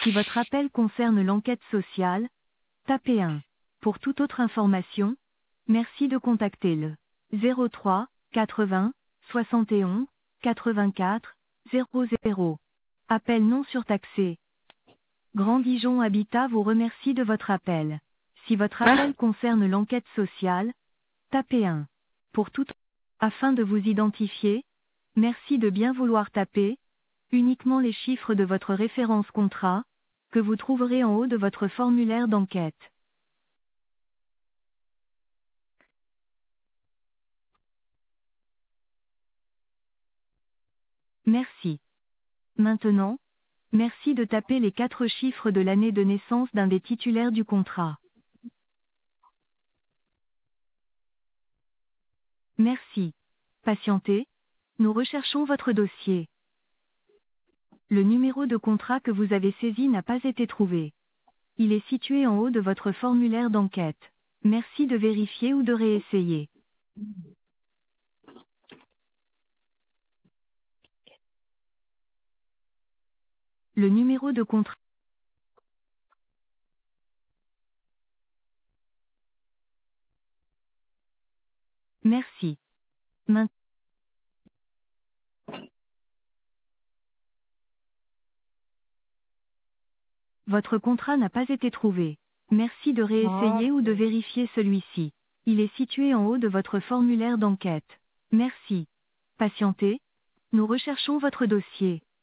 Si votre appel concerne l'enquête sociale, tapez 1. Pour toute autre information, merci de contacter le 03 80 71 84 00. Appel non surtaxé. Grand Dijon Habitat vous remercie de votre appel. Si votre appel concerne l'enquête sociale, tapez 1. Pour tout, afin de vous identifier, merci de bien vouloir taper uniquement les chiffres de votre référence contrat, que vous trouverez en haut de votre formulaire d'enquête. Merci. Maintenant, merci de taper les 4 chiffres de l'année de naissance d'un des titulaires du contrat. Merci. Patientez, nous recherchons votre dossier. Le numéro de contrat que vous avez saisi n'a pas été trouvé. Il est situé en haut de votre formulaire d'enquête. Merci de vérifier ou de réessayer. Le numéro de contrat. Merci. Maintenant, votre contrat n'a pas été trouvé. Merci de réessayer ou de vérifier celui-ci. Il est situé en haut de votre formulaire d'enquête. Merci. Patientez, nous recherchons votre dossier.